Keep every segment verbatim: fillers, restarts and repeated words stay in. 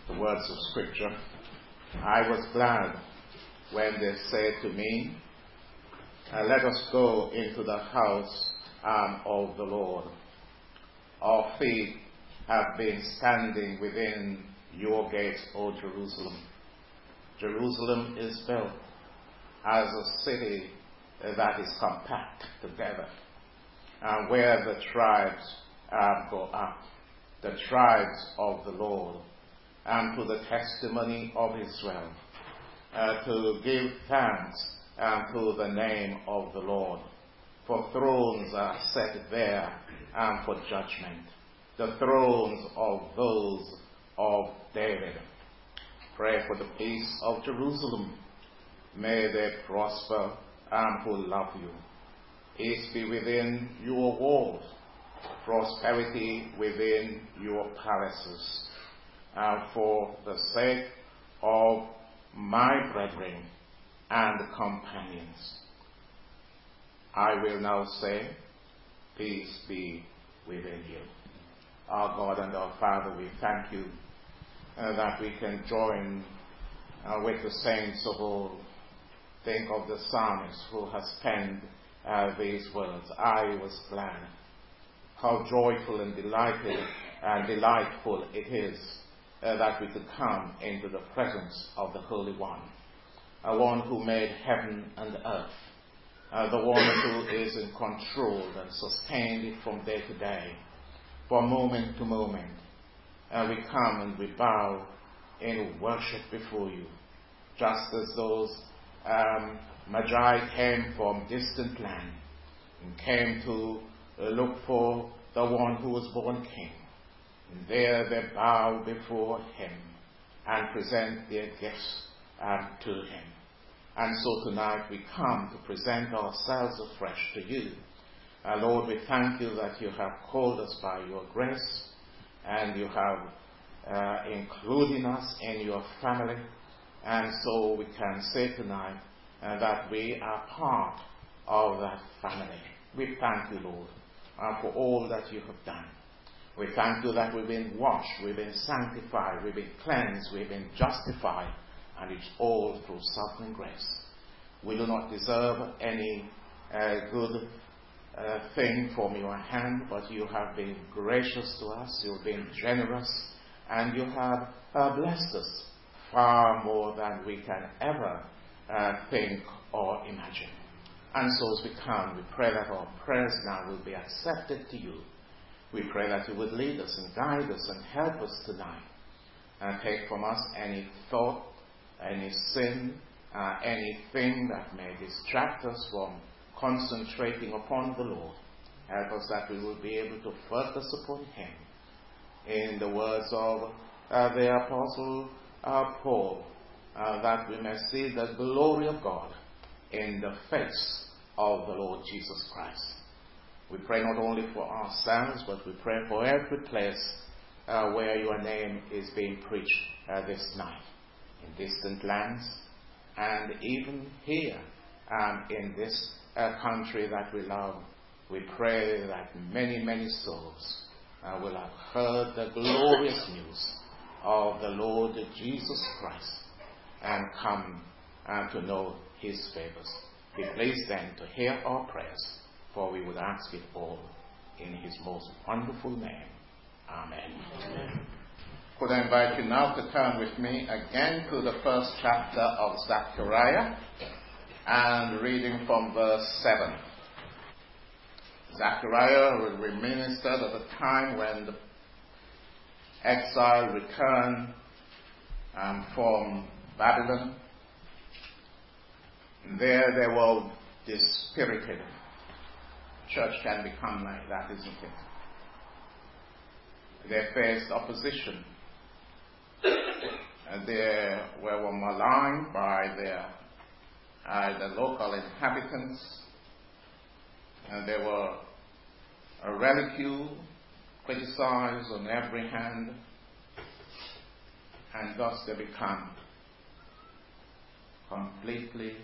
the words of Scripture, I was glad when they said to me, uh, let us go into the house um, of the Lord. Our feet have been standing within your gates, O Jerusalem. Jerusalem is built as a city that is compact together, and where the tribes uh, go up, the tribes of the Lord, and to the testimony of Israel, uh, to give thanks um, to the name of the Lord. For thrones are set there and for judgment, the thrones of those of David. Pray for the peace of Jerusalem. May they prosper and who love you. Peace be within your walls, prosperity within your palaces. And for the sake of my brethren and companions, I will now say, peace be within you. Our God and our Father, we thank you uh, that we can join uh, with the saints of old. Think of the psalmist who has penned uh, these words, I was glad. How joyful and delighted and delightful it is uh, that we could come into the presence of the Holy One, a one who made heaven and earth, uh, the one who is in control and sustained it from day to day, from moment to moment. Uh, we come and we bow in worship before you, just as those um, Magi came from distant land and came to uh, look for the one who was born king. And there they bow before him and present their gifts um, to him. And so tonight we come to present ourselves afresh to you. Uh, Lord, we thank you that you have called us by your grace, and you have uh, included us in your family. And so we can say tonight uh, that we are part of that family. We thank you, Lord, uh, for all that you have done. We thank you that we've been washed, we've been sanctified, we've been cleansed, we've been justified, and it's all through sovereign grace. We do not deserve any uh, good uh, thing from your hand, but you have been gracious to us, you've been generous, and you have uh, blessed us far more than we can ever uh, think or imagine. And so as we come, we pray that our prayers now will be accepted to you. We pray that you would lead us and guide us and help us tonight, and take from us any thought, any sin, uh, anything that may distract us from concentrating upon the Lord. Help us that we will be able to focus upon him. In the words of uh, the Apostle uh, Paul, uh, that we may see the glory of God in the face of the Lord Jesus Christ. We pray not only for ourselves, but we pray for every place uh, where your name is being preached uh, this night, in distant lands, and even here um, in this uh, country that we love. We pray that many, many souls uh, will have heard the glorious news of the Lord Jesus Christ and come uh, to know his favors. Be pleased then to hear our prayers, for we would ask it all in his most wonderful name. Amen. Amen. Could I invite you now to turn with me again to the first chapter of Zechariah, and reading from verse seven. Zechariah was ministered at a time when the exile returned um, from Babylon. There they were dispirited. Church can become like that, isn't it? They faced opposition. And they were maligned by their uh, the local inhabitants, and they were ridiculed, criticized on every hand, and thus they become completely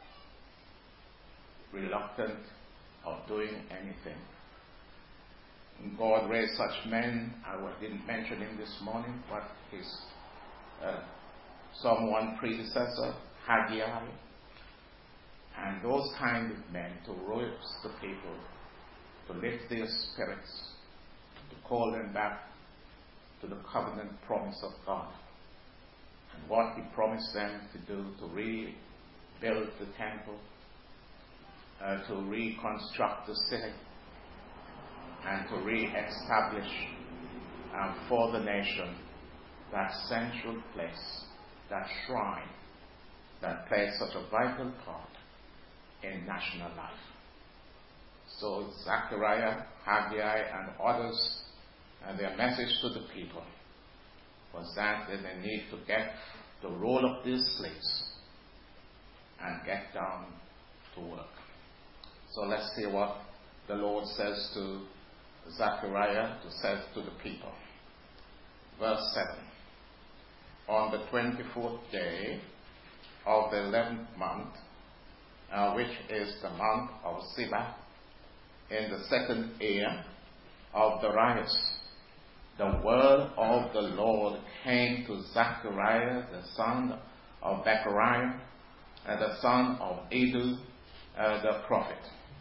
reluctant of doing anything. God raised such men. I didn't mention him this morning, but his uh, someone predecessor, Haggai, and those kind of men to rouse the people, to lift their spirits, to call them back to the covenant promise of God, and what he promised them to do, to rebuild the temple, uh, to reconstruct the city, and to re-establish um, for the nation that central place, that shrine, that plays such a vital part in national life. So Zechariah, Haggai, and others, and their message to the people was that they need to get the roll up these sleeves and get down to work. So let's see what the Lord says to Zechariah, to says to the people. Verse seven. On the twenty-fourth day of the eleventh month, uh, which is the month of Siba, in the second year of Darius, the word of the Lord came to Zechariah, the son of Bechariah, and the son of Iddo, uh, the prophet.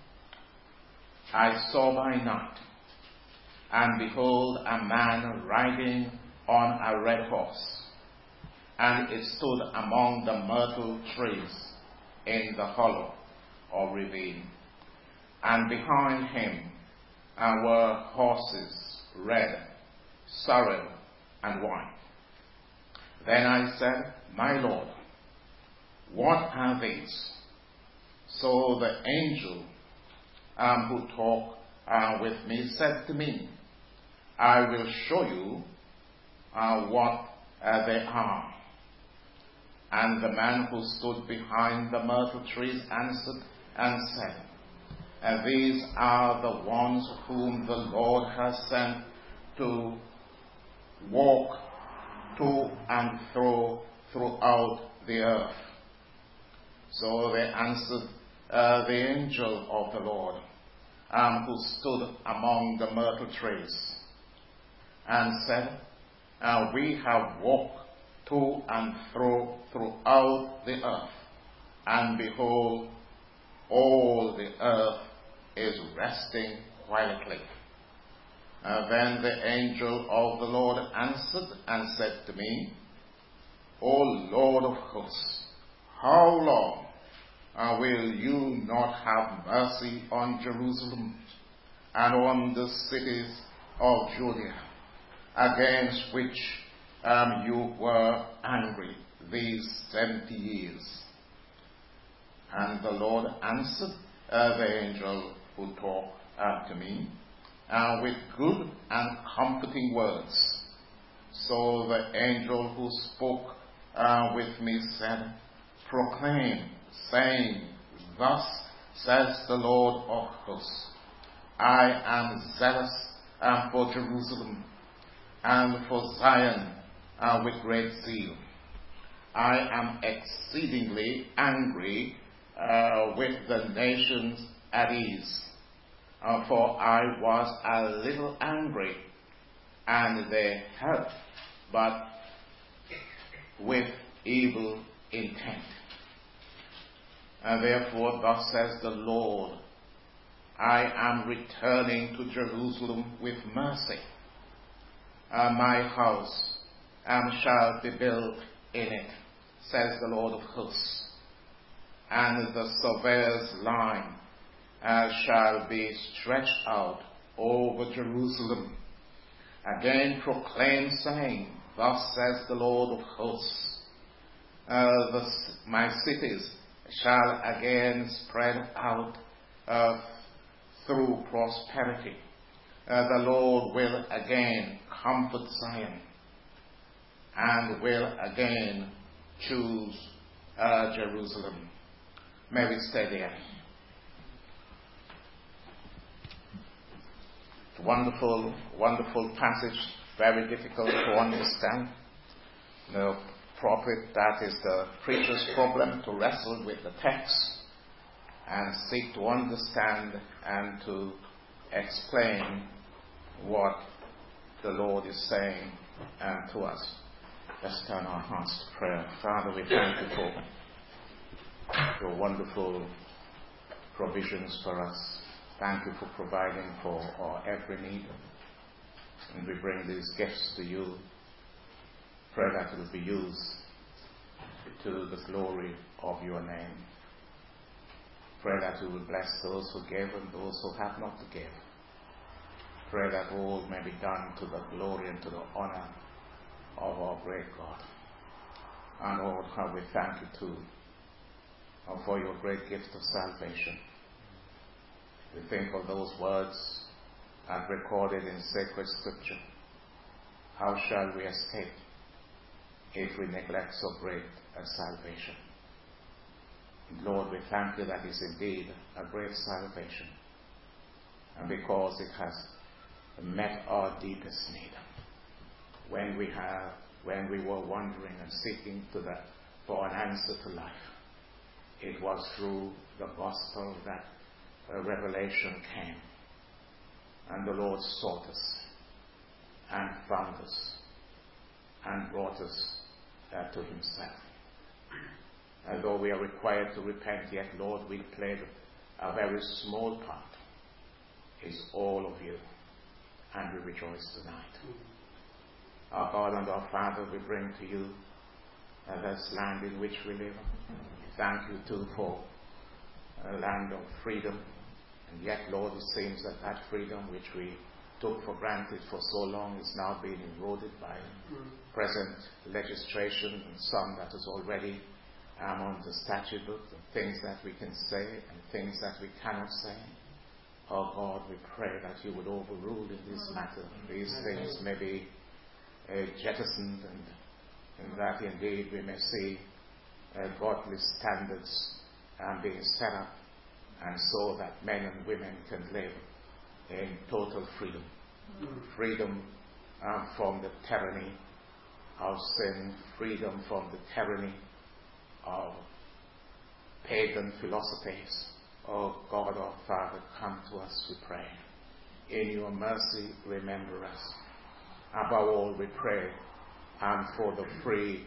I saw by night, and behold, a man riding on a red horse, and it stood among the myrtle trees in the hollow or ravine. And behind him uh, were horses, red, sorrel, and white. Then I said, My Lord, what are these? So the angel um, who talked uh, with me said to me, I will show you uh, what uh, they are. And the man who stood behind the myrtle trees answered and said, and these are the ones whom the Lord has sent to walk to and fro throughout the earth. So they answered uh, the angel of the Lord, um, who stood among the myrtle trees, and said, uh, we have walked to and fro throughout the earth, and behold, all the earth is resting quietly. Uh, then the angel of the Lord answered and said to me, O Lord of hosts, how long uh, will you not have mercy on Jerusalem and on the cities of Judah, against which um, you were angry these seventy years? And the Lord answered uh, the angel who talked uh, to me uh, with good and comforting words. So the angel who spoke uh, with me said, proclaim, saying, thus says the Lord of hosts, I am zealous uh, for Jerusalem and for Zion uh, with great zeal. I am exceedingly angry uh, with the nations at ease, uh, for I was a little angry, and they helped, but with evil intent. And therefore, thus says the Lord, I am returning to Jerusalem with mercy. Uh, my house um, shall be built in it, says the Lord of hosts. And the surveyor's line uh, shall be stretched out over Jerusalem. Again proclaim, saying, thus says the Lord of hosts, uh, the, my cities shall again spread out uh, through prosperity. Uh, the Lord will again comfort Zion, and will again choose uh, Jerusalem. May we stay there. Wonderful, wonderful passage, very difficult to understand. The prophet, that is the preacher's problem, to wrestle with the text and seek to understand and to explain what the Lord is saying um, to us. Let's turn our hearts to prayer. Father, we thank you for your wonderful provisions for us. Thank you for providing for our every need. And we bring these gifts to you. Pray that it will be used to the glory of your name. Pray that you will bless those who give and those who have not to give. Pray that all may be done to the glory and to the honor of our great God. And Lord, how we thank you too for your great gift of salvation. We think of those words as recorded in sacred scripture. How shall we escape if we neglect so great a salvation? And Lord, we thank you that is indeed a great salvation, and because it has met our deepest need. When we have, when we were wandering and seeking to that for an answer to life, it was through the gospel that a revelation came, and the Lord sought us and found us and brought us uh, to himself. And though we are required to repent, yet, Lord, we played a very small part. It's all of you, and we rejoice tonight. Our God and our Father, we bring to you uh, this land in which we live. Thank you too for a land of freedom. And yet, Lord, it seems that that freedom which we took for granted for so long is now being eroded by mm. present legislation, and some that is already um, on the statute book, and things that we can say and things that we cannot say. Oh God, we pray that you would overrule in this matter. These things may be uh, jettisoned, and, and that indeed we may see uh, godly standards um, being set up, and so that men and women can live in total freedom. Mm. Freedom um, from the tyranny of sin, freedom from the tyranny of pagan philosophies. Oh God, our Father, come to us, we pray. In your mercy, remember us. Above all, we pray and for the free,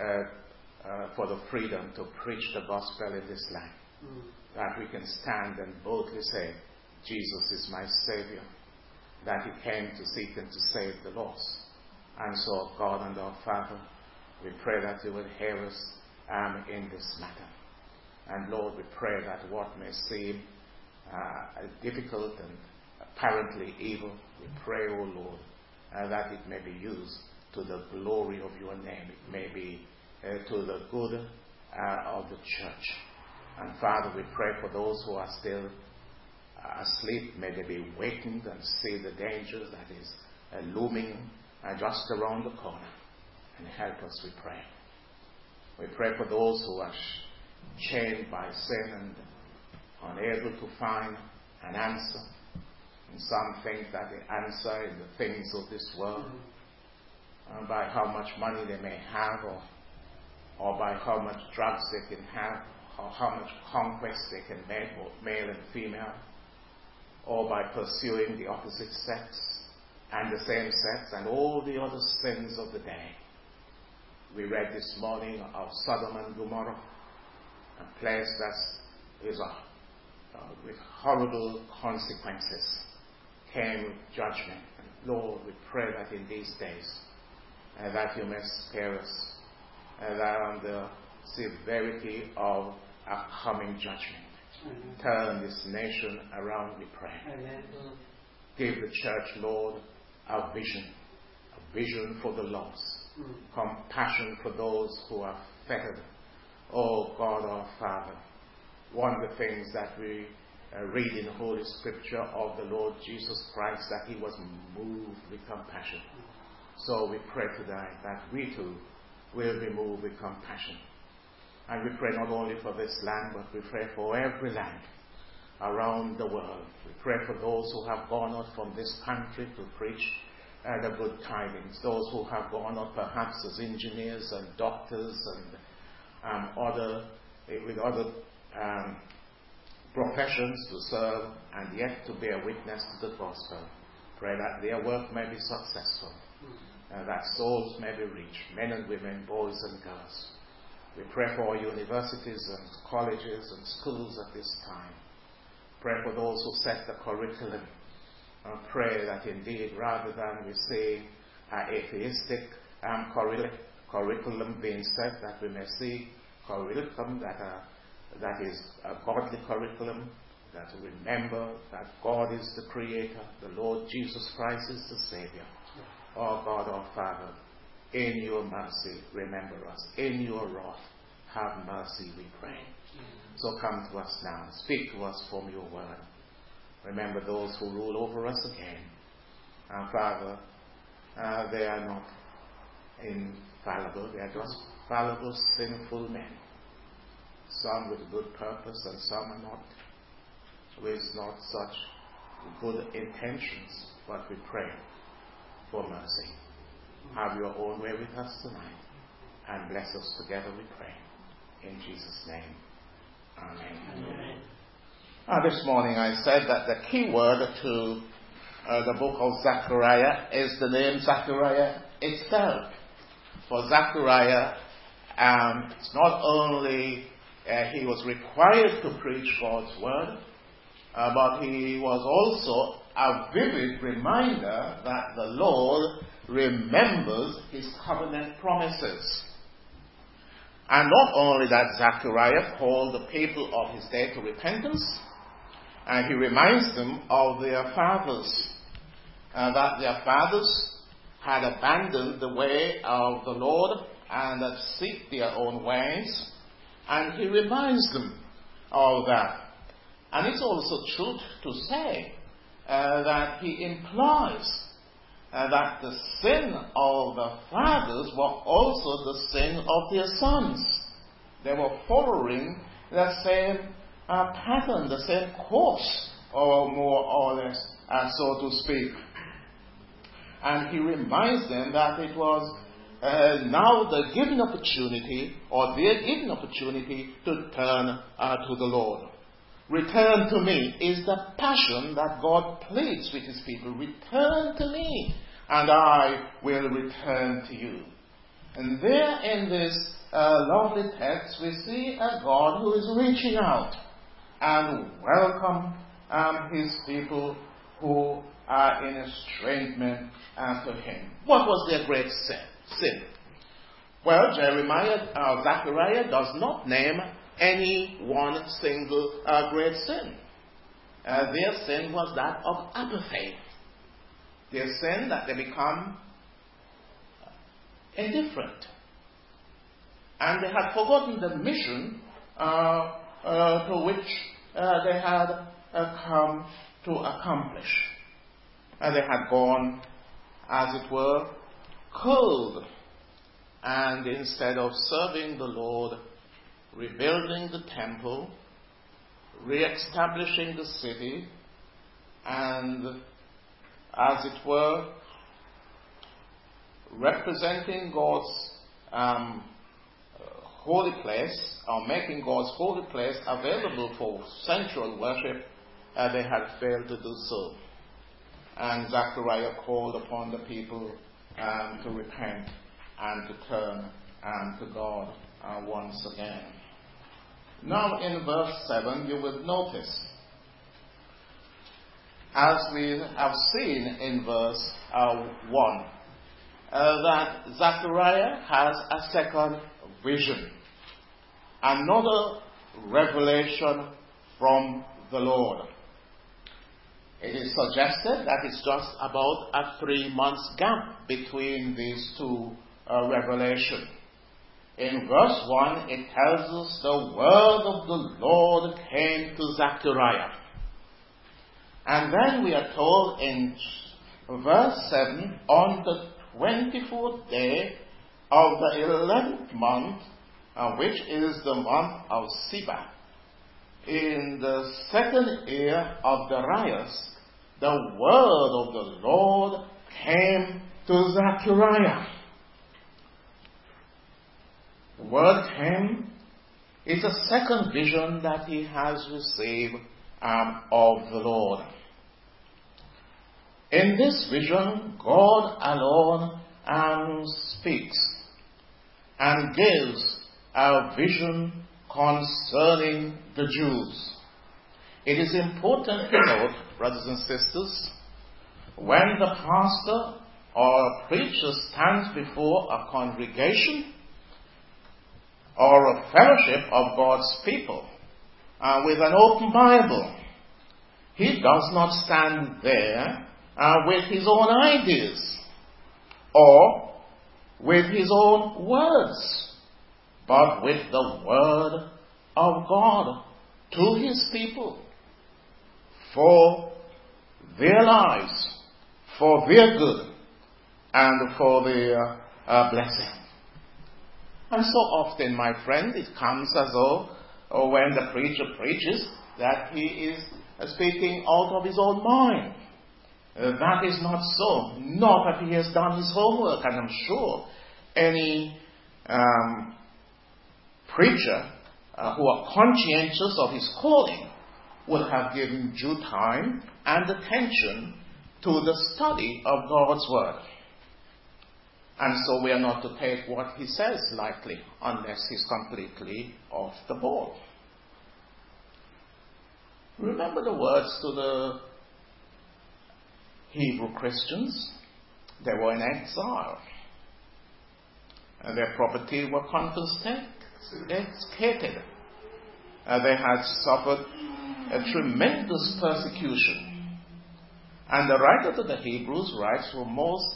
uh, uh, for the freedom to preach the gospel in this land. Mm. That we can stand and boldly say, Jesus is my Savior, that he came to seek and to save the lost. And so, God and our Father, we pray that you will hear us um, in this matter. And Lord, we pray that what may seem uh, difficult and apparently evil, we pray, O Lord, uh, that it may be used to the glory of your name. It may be uh, to the good uh, of the church. And Father, we pray for those who are still uh, asleep. May they be wakened and see the dangers that is uh, looming uh, just around the corner. And help us, we pray. We pray for those who are sh- chained by sin and unable to find an answer. And some think that the answer in the things of this world, uh, by how much money they may have, or, or by how much drugs they can have, or how much conquest they can make, both male and female, or by pursuing the opposite sex and the same sex and all the other sins of the day. We read this morning of Sodom and Gomorrah, a place that is a, uh, with horrible consequences came with judgment. And Lord, we pray that in these days uh, that you may spare us, uh, that on the severity of a coming judgment. Amen. Turn this nation around, we pray. Amen. Give the church, Lord, a vision, a vision for the lost, mm. compassion for those who are fettered. Oh God, our Father, one of the things that we uh, read in Holy Scripture of the Lord Jesus Christ, that he was moved with compassion. So we pray tonight that we too will be moved with compassion. And we pray not only for this land, but we pray for every land around the world. We pray for those who have gone out from this country to preach uh, the good tidings, those who have gone out perhaps as engineers and doctors and um, other with other um, professions to serve and yet to bear witness to the gospel. Pray that their work may be successful, and that souls may be reached, men and women, boys and girls. We pray for our universities and colleges and schools at this time. Pray for those who set the curriculum. And pray that indeed, rather than we say uh, atheistic um, curriculum, curriculum being set, that we may see curriculum that, uh, that is a godly curriculum, that we remember that God is the Creator, the Lord Jesus Christ is the Savior. Oh God, our Father, in your mercy, remember us. In your wrath, have mercy, we pray. So come to us now. Speak to us from your word. Remember those who rule over us again. And Father, uh, they are not infallible. They are just fallible, sinful men. Some with good purpose and some are not, with not such good intentions. But we pray for mercy. Have your own way with us tonight. And bless us together, we pray. In Jesus' name. Amen. Amen. Uh, this morning I said that the key word to uh, the book of Zechariah is the name Zechariah itself. For Zechariah, um, it's not only uh, he was required to preach God's word, uh, but he was also a vivid reminder that the Lord remembers his covenant promises. And not only that, Zechariah called the people of his day to repentance, and he reminds them of their fathers, uh, that their fathers had abandoned the way of the Lord and that seek their own ways, and he reminds them of that. And it's also true to say uh, that he implies Uh, that the sin of the fathers were also the sin of their sons. They were following the same uh, pattern, the same course, or more or less, uh, so to speak. And he reminds them that it was uh, now the given opportunity, or their given opportunity, to turn uh, to the Lord. Return to me is the passion that God pleads with his people. Return to me, and I will return to you. And there in this uh, lovely text, we see a God who is reaching out and welcome um, his people who are in estrangement uh, to him. What was their great sin? sin? Well, Jeremiah, uh, Zechariah does not name any one single uh, great sin. Uh, their sin was that of apathy. Their sin that they become indifferent. And they had forgotten the mission uh, uh, to which uh, they had uh, come to accomplish. And they had gone, as it were, cold. And instead of serving the Lord, rebuilding the temple, re-establishing the city, and, as it were, representing God's um, holy place, or making God's holy place available for central worship, uh, they had failed to do so. And Zechariah called upon the people um, to repent and to turn um, to God uh, once again. Now in verse seven you will notice, as we have seen in verse uh, one, uh, that Zechariah has a second vision, another revelation from the Lord. It is suggested that it's just about a three months gap between these two uh, revelations. In verse one, it tells us the word of the Lord came to Zechariah. And then we are told in verse seven, on the twenty-fourth day of the eleventh month, uh, which is the month of Siba, in the second year of Darius, the word of the Lord came to Zechariah. The word came is a second vision that he has received um, of the Lord. In this vision, God alone um, speaks and gives a vision concerning the Jews. It is important to note, brothers and sisters, when the pastor or a preacher stands before a congregation or a fellowship of God's people uh, with an open Bible, he does not stand there uh, with his own ideas or with his own words, but with the word of God to his people for their lives, for their good, and for their uh, blessing. And so often, my friend, it comes as though or when the preacher preaches that he is uh, speaking out of his own mind. Uh, that is not so. Not that he has done his homework, and I'm sure any um, preacher uh, who are conscientious of his calling would have given due time and attention to the study of God's Word. And so we are not to take what he says lightly unless he's completely off the ball. Remember the words to the Hebrew Christians. They were in exile. And their property were confiscated. Uh, they had suffered a tremendous persecution. And the writer to the Hebrews writes a most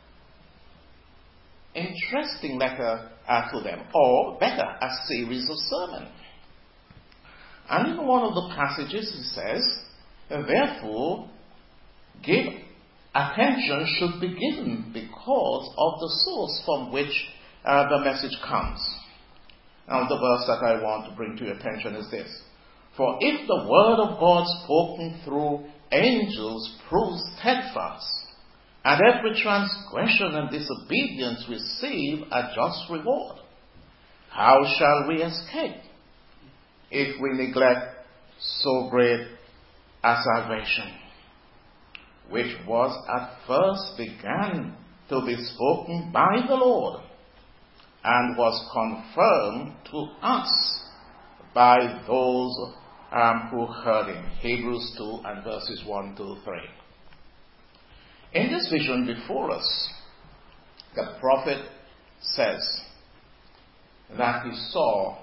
interesting letter uh, to them, or better, a series of sermons. And in one of the passages he says, therefore, give attention should be given because of the source from which uh, the message comes. Now the verse that I want to bring to your attention is this. For if the word of God spoken through angels proves steadfast, and every transgression and disobedience receive a just reward, how shall we escape if we neglect so great a salvation, which was at first began to be spoken by the Lord, and was confirmed to us by those um, who heard him. Hebrews two and verses one to three. In this vision before us, the prophet says that he saw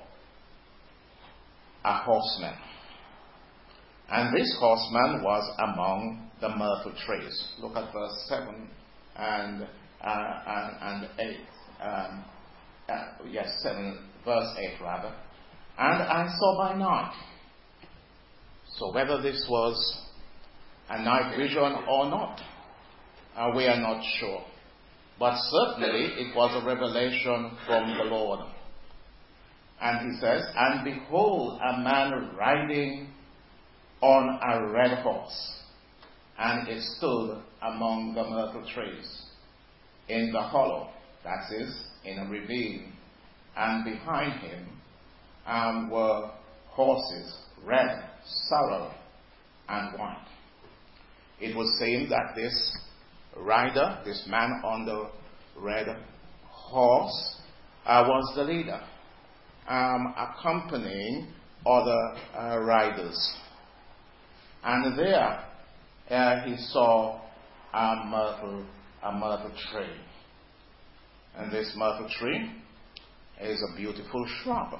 a horseman. And this horseman was among the myrtle trees. Look at verse seven and, uh, and, and eight. Um, uh, yes, seven, verse eight rather. And I saw by night. So whether this was a night vision or not, Uh, we are not sure. But certainly it was a revelation from the Lord. And he says, and behold, a man riding on a red horse. And it stood among the myrtle trees in the hollow, that is, in a ravine. And behind him um, were horses, red, sorrel, and white. It was saying that this rider, this man on the red horse, uh, was the leader, um, accompanying other uh, riders. And there uh, he saw a myrtle, a myrtle tree. And this myrtle tree is a beautiful shrub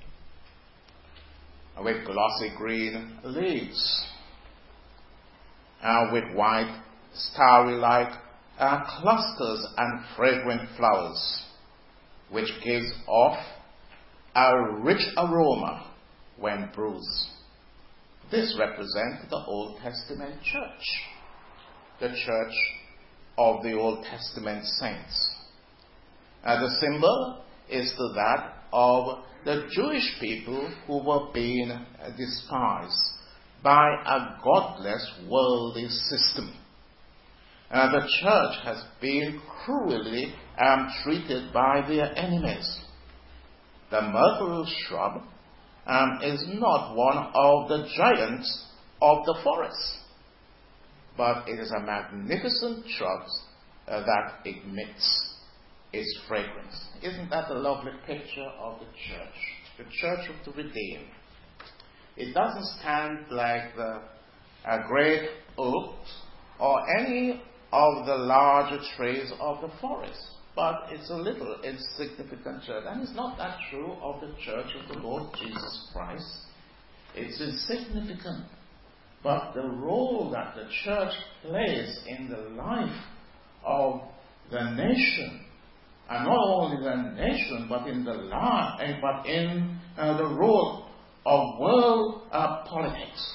with glossy green leaves, uh, with white starry-like uh, clusters and fragrant flowers, which gives off a rich aroma when bruised. This represents the Old Testament church, the church of the Old Testament saints. Uh, the symbol is to that of the Jewish people who were being uh, despised by a godless worldly system. Uh, the church has been cruelly um, treated by their enemies. The myrtle shrub um, is not one of the giants of the forest, but it is a magnificent shrub uh, that emits its fragrance. Isn't that a lovely picture of the church? The church of the redeemed. It doesn't stand like the uh, great oaks or any of the larger trees of the forest, but it's a little insignificant church. And it's not that true of the church of the Lord Jesus Christ. It's insignificant. But the role that the church plays in the life of the nation, and not only the nation, but in the life, but in uh, the role of world uh, politics,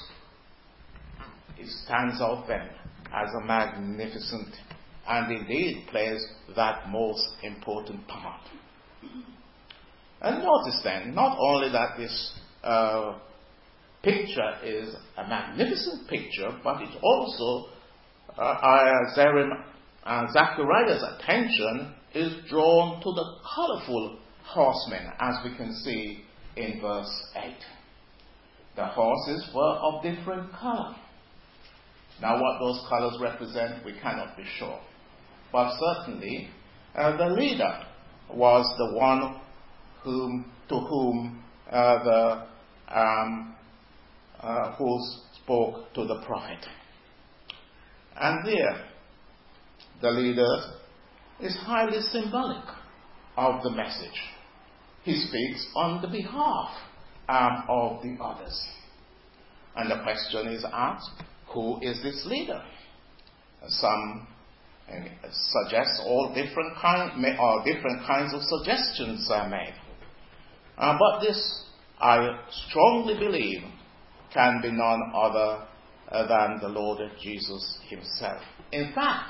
it stands out then as a magnificent, and indeed plays that most important part. And notice then, not only that this uh, picture is a magnificent picture, but it also, uh, uh, uh, Zachariah's attention is drawn to the colorful horsemen, as we can see in verse eight. The horses were of different color. Now what those colors represent, we cannot be sure. But certainly, uh, the leader was the one whom, to whom uh, the um, uh, who spoke to the prophet. And there, the leader is highly symbolic of the message. He speaks on the behalf um, of the others. And the question is asked, who is this leader? Some uh, suggest all different kind, or different kinds of suggestions are made. Uh, but this, I strongly believe, can be none other uh, than the Lord Jesus himself. In fact,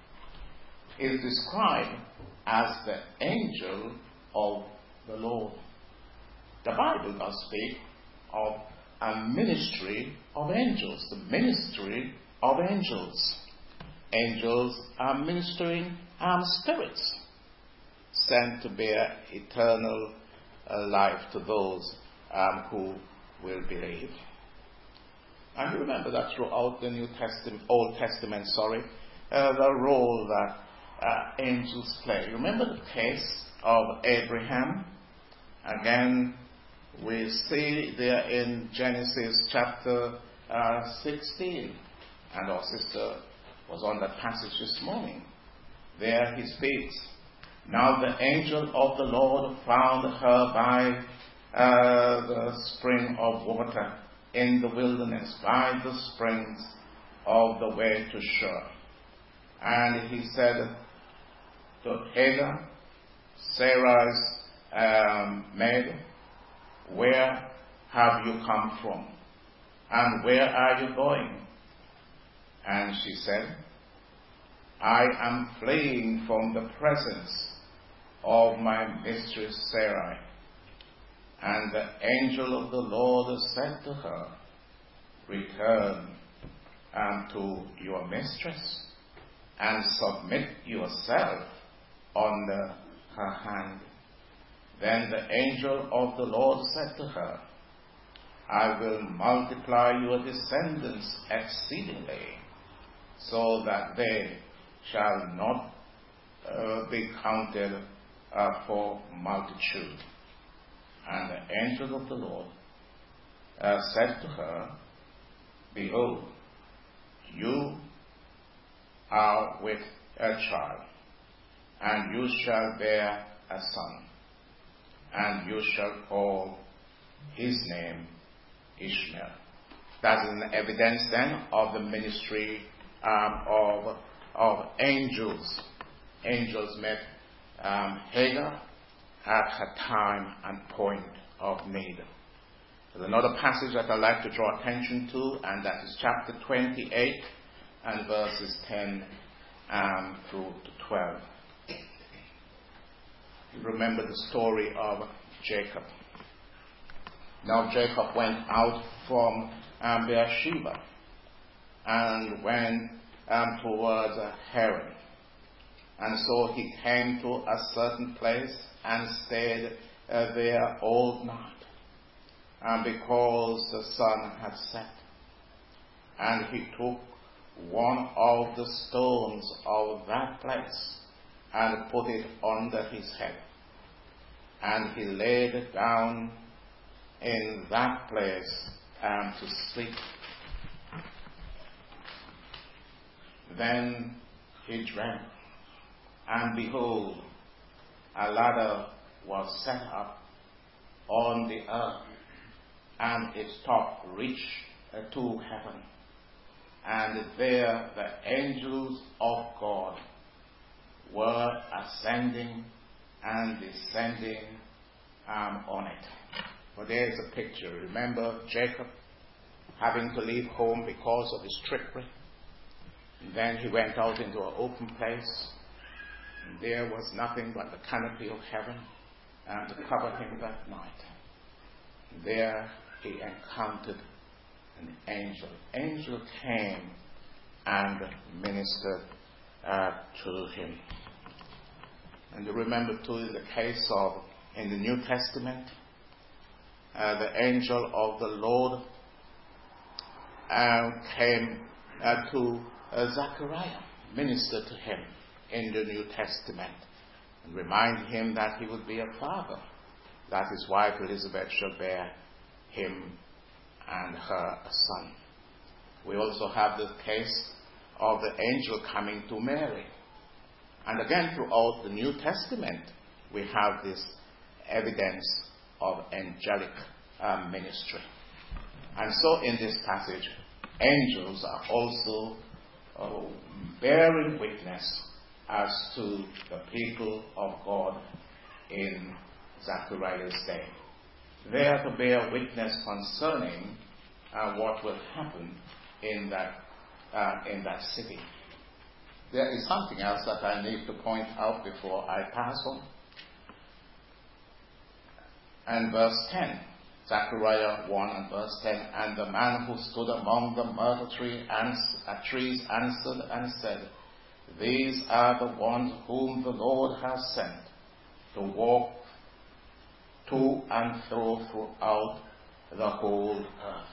it is described as the angel of the Lord. The Bible does speak of a ministry of angels, the ministry of angels. Angels are ministering um, spirits sent to bear eternal uh, life to those um, who will believe. And you remember that throughout the New Testament, Old Testament, sorry, uh, the role that uh, angels play. Remember the case of Abraham? Again, we see there in Genesis chapter uh, sixteen, and our sister was on that passage this morning. There he speaks. Now the angel of the Lord found her by uh, the spring of water in the wilderness, by the springs of the way to Shur. And he said to Hagar, Sarah's um, maid, where have you come from? And where are you going? And she said, I am fleeing from the presence of my mistress Sarai. And the angel of the Lord said to her, return unto your mistress, and submit yourself under her hand. Then the angel of the Lord said to her, I will multiply your descendants exceedingly, so that they shall not uh, be counted uh, for multitude. And the angel of the Lord uh, said to her, behold, you are with a child, and you shall bear a son, and you shall call his name Ishmael. That is an evidence then of the ministry um, of, of angels. Angels met um, Hagar at her time and point of need. There's another passage that I'd like to draw attention to, and that is chapter twenty-eight and verses ten um, through to twelve. You remember the story of Jacob. Now Jacob went out from um, Beersheba and went um, towards uh, Haran. And so he came to a certain place and stayed uh, there all night, and because the sun had set. And he took one of the stones of that place and put it under his head. And he laid down in that place and to sleep. Then he dreamt, and behold, a ladder was set up on the earth, and its top reached to heaven. And there the angels of God were ascending and descending um, on it. But there's a picture. Remember Jacob having to leave home because of his trickery? And then he went out into an open place, and there was nothing but the canopy of heaven and to cover him that night. And there he encountered an angel. Angel came and ministered uh, to him. And you remember too in the case of, in the New Testament, uh, the angel of the Lord uh, came uh, to uh, Zechariah, ministered to him in the New Testament, and reminded him that he would be a father, that his wife Elizabeth shall bear him and her a son. We also have the case of the angel coming to Mary. And again, throughout the New Testament, we have this evidence of angelic uh, ministry. And so in this passage, angels are also uh, bearing witness as to the people of God in Zechariah's day. They are to bear witness concerning uh, what will happen in that uh, in that city. There is something else that I need to point out before I pass on. And verse ten, Zechariah one and verse ten, and the man who stood among the myrtle tree and, uh, trees answered and said, these are the ones whom the Lord has sent to walk to and fro throughout the whole earth.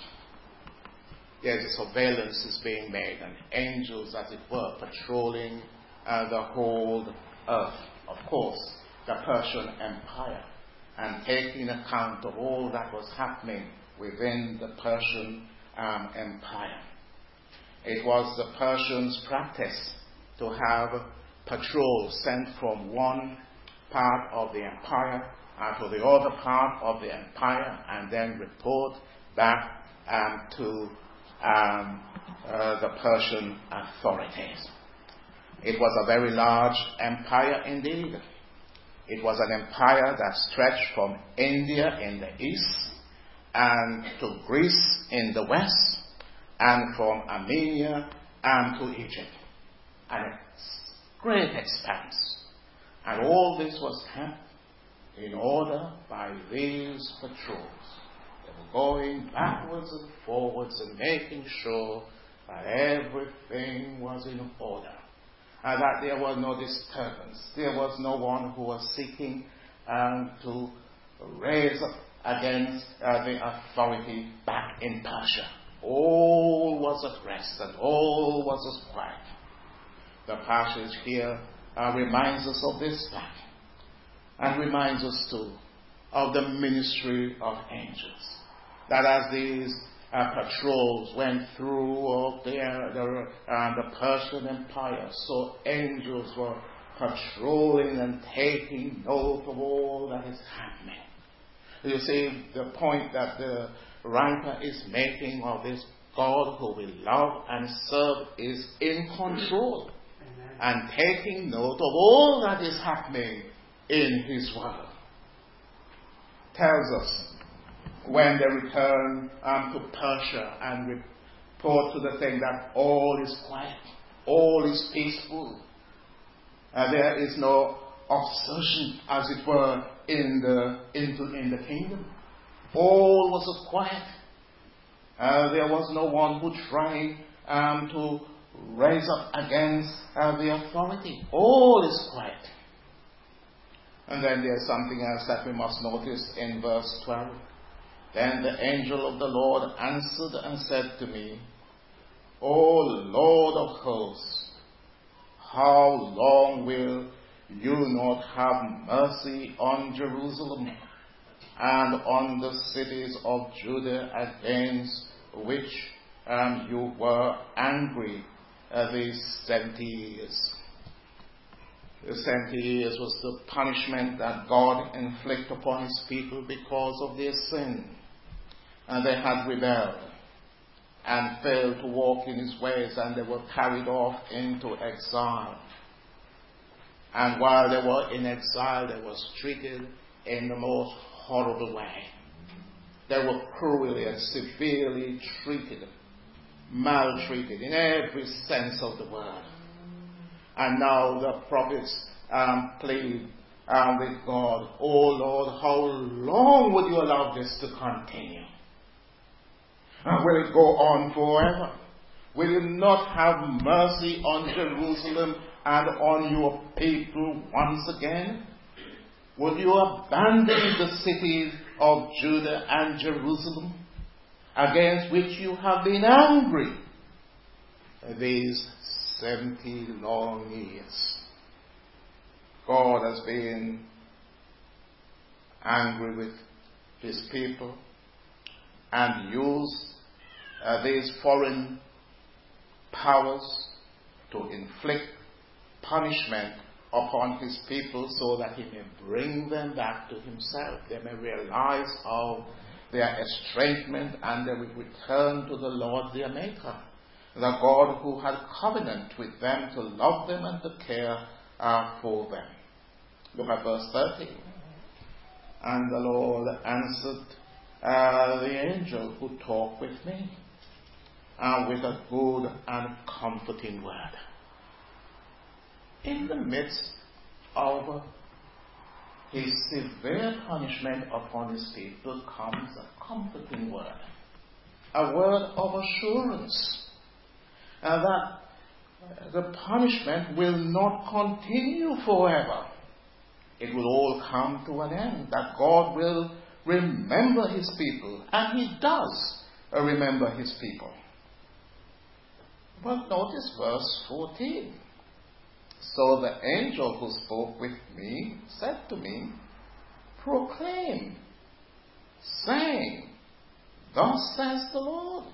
Yes, surveillance is being made, and angels, as it were, patrolling uh, the whole earth. Of course, the Persian Empire, and taking account of all that was happening within the Persian um, Empire. It was the Persians' practice to have patrols sent from one part of the empire uh, to the other part of the empire, and then report back um, to um, uh, the Persian authorities. It was a very large empire indeed. It was an empire that stretched from India in the east and to Greece in the west, and from Armenia and to Egypt. An great expanse. And all this was kept in order by these patrols. They were going backwards and forwards and making sure that everything was in order, and that there was no disturbance. There was no one who was seeking um, to raise up against uh, the authority back in Persia. All was at rest and all was as quiet. The passage here uh, reminds us of this fact, and reminds us too of the ministry of angels. That as these uh, patrols went through the, the, uh, the Persian Empire, so angels were patrolling and taking note of all that is happening. You see, the point that the writer is making of this God who we love and serve is in control. Amen. And taking note of all that is happening in his world. Tells us when they return um, to Persia and report to the thing that all is quiet, all is peaceful. Uh, there is no obsession, as it were, in the into in the kingdom. All was as quiet. Uh, there was no one who tried um, to raise up against uh, the authority. All is quiet. And then there's something else that we must notice in verse twelve. Then the angel of the Lord answered and said to me, O Lord of hosts, how long will you not have mercy on Jerusalem and on the cities of Judah against which um, you were angry uh, these seventy years? The seventy years was the punishment that God inflicted upon his people because of their sin. And they had rebelled and failed to walk in his ways, and they were carried off into exile. And while they were in exile, they were treated in the most horrible way. They were cruelly and severely treated, maltreated in every sense of the word. And now the prophets um, plead um, with God, "Oh Lord, how long would you allow this to continue? And will it go on forever? Will you not have mercy on Jerusalem and on your people once again? Will you abandon the cities of Judah and Jerusalem, against which you have been angry these seventy long years?" God has been angry with his people and used uh, these foreign powers to inflict punishment upon his people so that he may bring them back to himself. They may realize of their estrangement and they will return to the Lord their Maker, the God who had covenant with them to love them and to care uh, for them. Look at verse thirty. "And the Lord answered uh, the angel who talked with me uh, with a good and comforting word." In the midst of his severe punishment upon his people comes a comforting word, a word of assurance uh, that the punishment will not continue forever. It will all come to an end, that God will remember his people, and he does remember his people. But notice verse fourteen. "So the angel who spoke with me said to me, proclaim, saying, Thus says the Lord,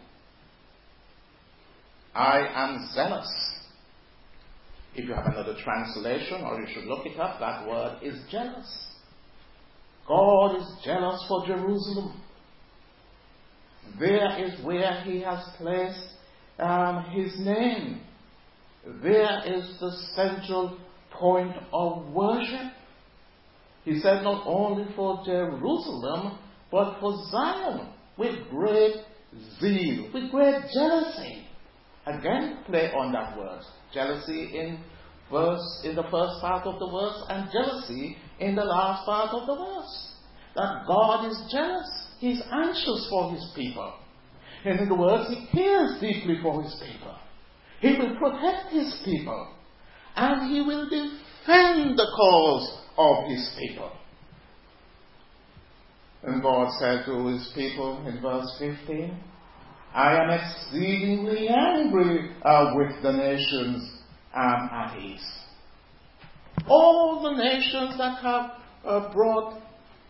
I am zealous." If you have another translation, or you should look it up, that word is jealous. God is jealous for Jerusalem. There is where he has placed um, his name. There is the central point of worship. He said not only for Jerusalem, but for Zion, with great zeal, with great jealousy. Again, play on that word. Jealousy in verse in the first part of the verse, and jealousy in the last part of the verse. That God is jealous. He is anxious for his people. And in the words, he cares deeply for his people. He will protect his people. And he will defend the cause of his people. And God said to his people in verse fifteen, "I am exceedingly angry uh, with the nations um, at ease." All the nations that have uh, brought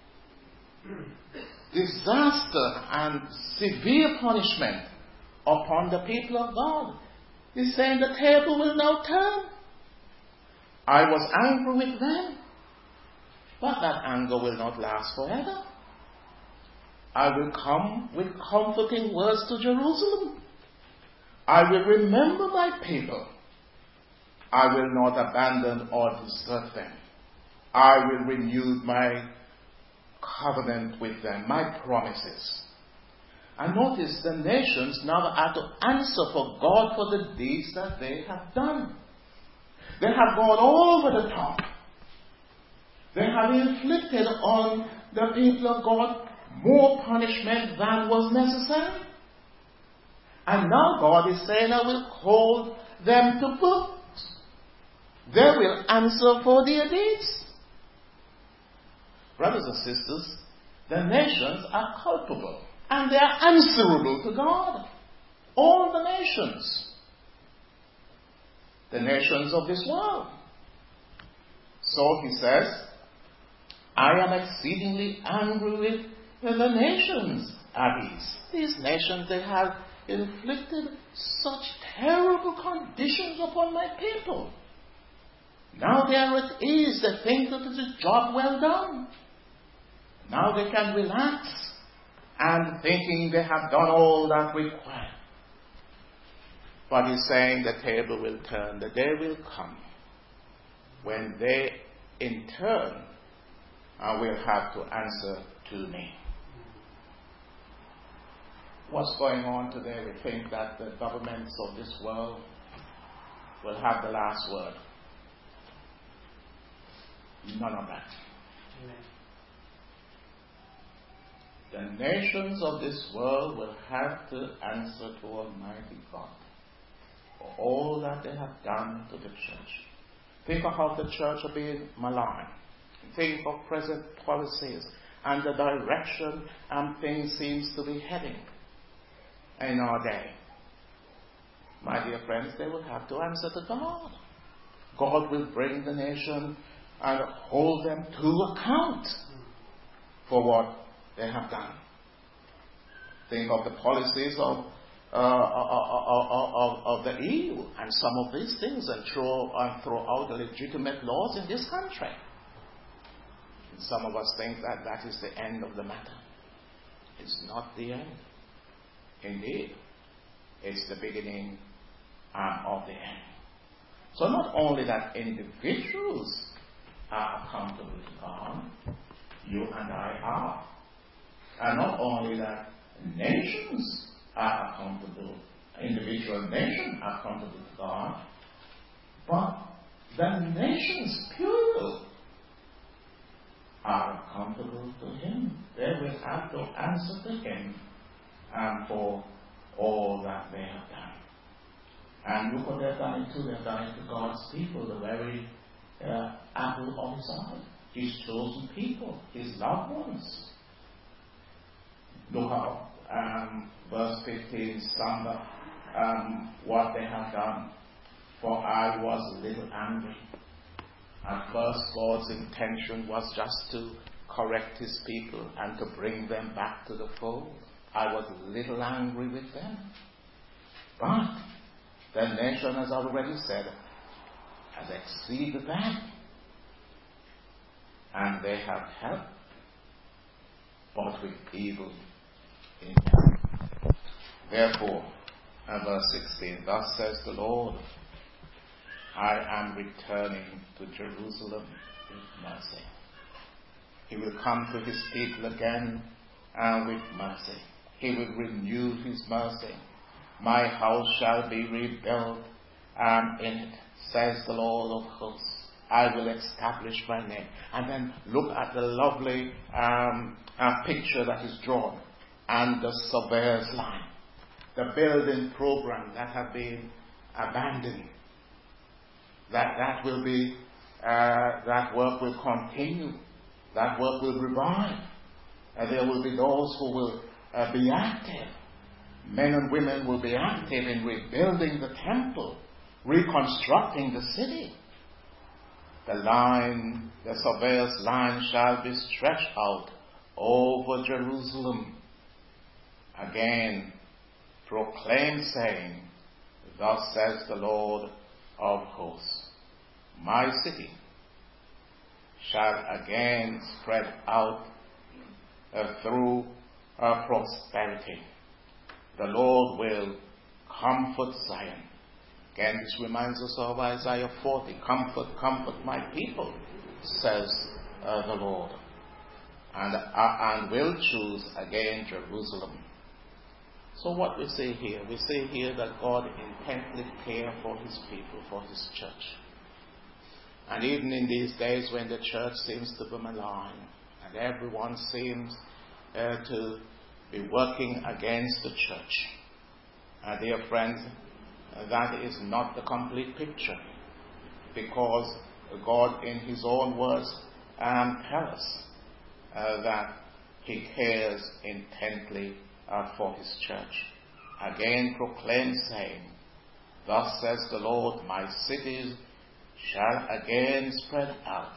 disaster and severe punishment upon the people of God. He's saying the table will now turn. I was angry with them, but that anger will not last forever. I will come with comforting words to Jerusalem. I will remember my people. I will not abandon or desert them. I will renew my covenant with them, my promises. And notice the nations now are to answer for God for the deeds that they have done. They have gone over the top. They have inflicted on the people of God more punishment than was necessary. And now God is saying, I will call them to book. They will answer for their deeds. Brothers and sisters, the nations are culpable and they are answerable to God. All the nations. the nations of this world. So he says, I am exceedingly angry with the nations at ease. These nations, they have inflicted such terrible conditions upon my people. Now they are at ease. They think that it's a job well done. Now they can relax and thinking they have done all that required. But he's saying the table will turn. The day will come when they, in turn, uh, will have to answer to me. What's going on today? We think that the governments of this world will have the last word. None of that. Amen. The nations of this world will have to answer to Almighty God for all that they have done to the church. Think of how the church are being maligned. Think of present policies and the direction and things seems to be heading in our day. My dear friends, they will have to answer to God. God will bring the nation and hold them to account for what they have done. Think of the policies of uh, of, of, of the E U and some of these things, and throw and throw out the legitimate laws in this country. And some of us think that that is the end of the matter. It's not the end. Indeed, it's the beginning um, of the end. So not only that individuals are accountable to God, you and I are. And not only that nations are accountable, individual nations are accountable to God, but the nations plural are accountable to Him. They will have to answer to Him and for all that they have done. And look what they've done it to. They've done it to God's people, the very uh, apple of His eye, His chosen people, His loved ones. Look how um, verse fifteen sums up um, what they have done. For I was a little angry. At first, God's intention was just to correct His people and to bring them back to the fold. I was a little angry with them. But the nation, as already said, has exceeded that. And they have helped, but with evil intent. Therefore, and verse sixteen, thus says the Lord, I am returning to Jerusalem with mercy. He will come to His people again and with mercy. He will renew His mercy. My house shall be rebuilt, and in it, says the Lord of hosts, I will establish my name. And then look at the lovely um, uh, picture that is drawn, and the surveyor's line, the building program that have been abandoned. That that will be, uh, that work will continue. That work will revive. And there will be those who will uh, be active. Men and women will be active in rebuilding the temple, reconstructing the city. The line, the surveyor's line shall be stretched out over Jerusalem. Again, proclaim saying, thus says the Lord of hosts, my city shall again spread out uh, through uh, prosperity. The Lord will comfort Zion. Again, this reminds us of Isaiah forty. Comfort, comfort my people, says uh, the Lord. And, uh, and will choose again Jerusalem. So what we see here, we see here that God intently cares for His people, for His church. And even in these days when the church seems to be maligned, and everyone seems uh, to be working against the church, uh, dear friends, uh, that is not the complete picture. Because God in His own words um, tells us uh, that He cares intently Uh, for His church. Again proclaim saying, Thus says the Lord, my cities shall again spread out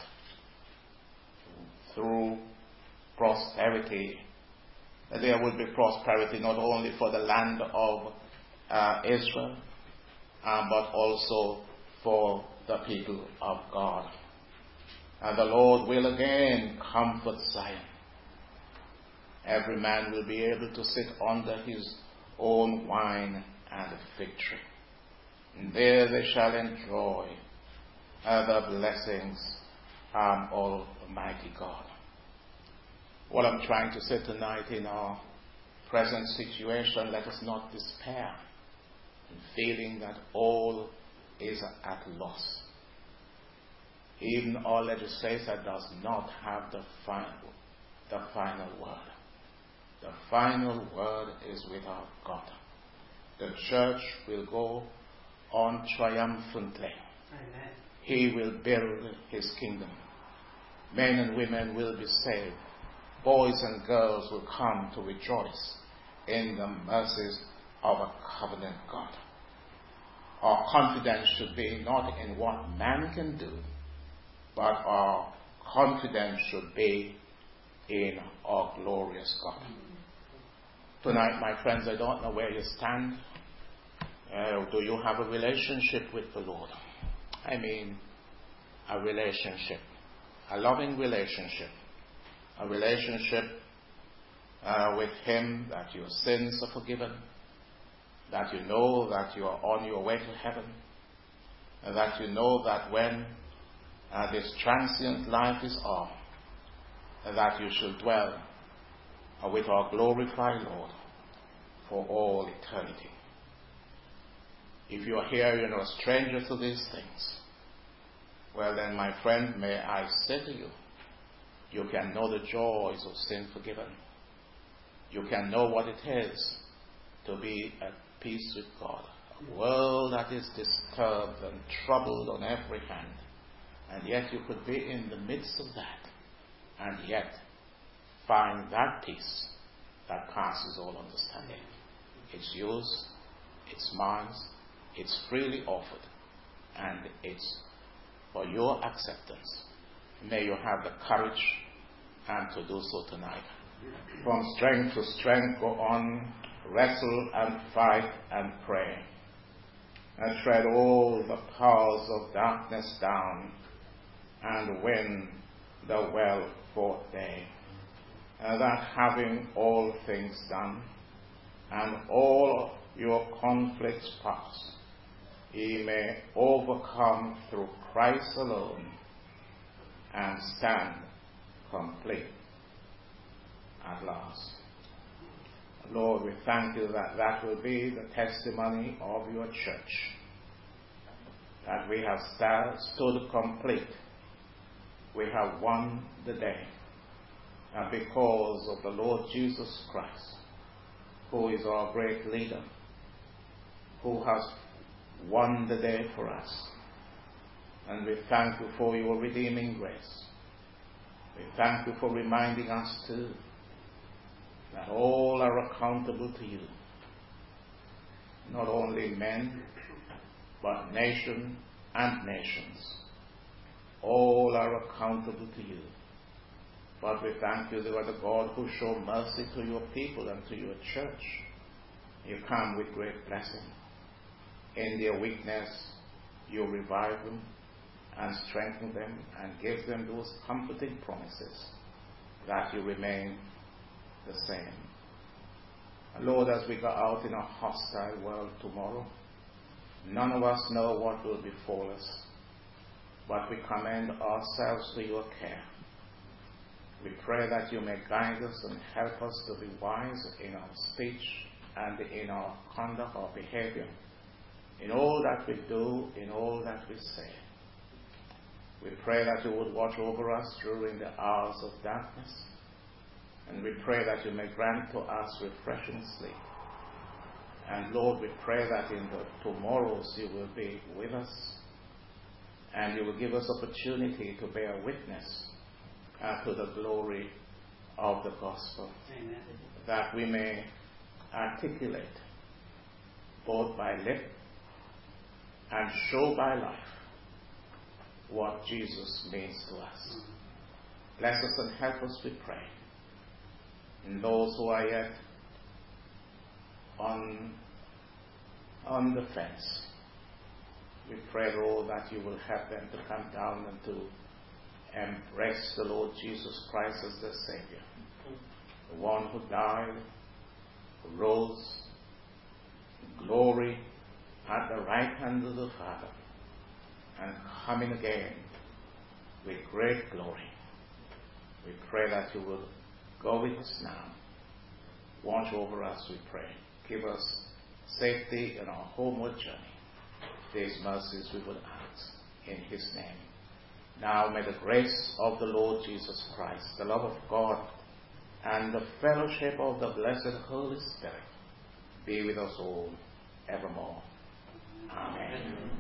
through prosperity. There will be prosperity not only for the land of uh, Israel, uh, but also for the people of God. And the Lord will again comfort Zion. Every man will be able to sit under his own wine and fig tree. And there they shall enjoy uh, the blessings of Almighty God. What I'm trying to say tonight, in our present situation, let us not despair in feeling that all is at loss. Even our legislature does not have the final, the final word. The final word is with our God. The church will go on triumphantly. Amen. He will build his kingdom. Men and women will be saved. Boys and girls will come to rejoice in the mercies of a covenant God. Our confidence should be not in what man can do, but our confidence should be in our glorious God. Tonight, my friends, I don't know where you stand. Uh, do you have a relationship with the Lord? I mean, a relationship, a loving relationship, a relationship uh, with Him, that your sins are forgiven, that you know that you are on your way to heaven, and that you know that when uh, this transient life is on, that you shall dwell uh, with our glorified Lord for all eternity. If you are here, you're no stranger to these things. Well then, my friend, may I say to you, you can know the joys of sin forgiven. You can know what it is to be at peace with God. A world that is disturbed and troubled on every hand. And yet you could be in the midst of that and yet find that peace that passes all understanding. It's yours, it's mine, it's freely offered, and it's for your acceptance. May you have the courage and to do so tonight. From strength to strength, go on, wrestle and fight and pray, and tread all the powers of darkness down, and win the well-fought day. And that having all things done, and all your conflicts past, ye may overcome through Christ alone, and stand complete at last. Lord, we thank you that that will be the testimony of your church, that we have st- stood complete. We have won the day, and because of the Lord Jesus Christ, who is our great leader, who has won the day for us. And we thank you for your redeeming grace. We thank you for reminding us too that all are accountable to you. Not only men, but nation and nations. All are accountable to you. But we thank you, you are the God who show mercy to your people and to your church. You come with great blessing. In their weakness, you revive them and strengthen them and give them those comforting promises that you remain the same. And Lord, as we go out in a hostile world tomorrow, none of us know what will befall us, but we commend ourselves to your care. We pray that you may guide us and help us to be wise in our speech and in our conduct, our behavior, in all that we do, in all that we say. We pray that you would watch over us during the hours of darkness, and we pray that you may grant to us refreshing sleep. And Lord, we pray that in the tomorrows you will be with us, and you will give us opportunity to bear witness uh, to the glory of the gospel. Amen. That we may articulate both by lip and show by life what Jesus means to us. Bless us and help us, we pray. And those who are yet on, on the fence, we pray, Lord, that you will help them to come down and to embrace the Lord Jesus Christ as their Savior. The one who died, who rose in glory at the right hand of the Father, and coming again with great glory. We pray that you will go with us now. Watch over us, we pray. Give us safety in our homeward journey. These mercies we will ask in his name. Now may the grace of the Lord Jesus Christ, the love of God, and the fellowship of the blessed Holy Spirit be with us all evermore. Amen. Amen.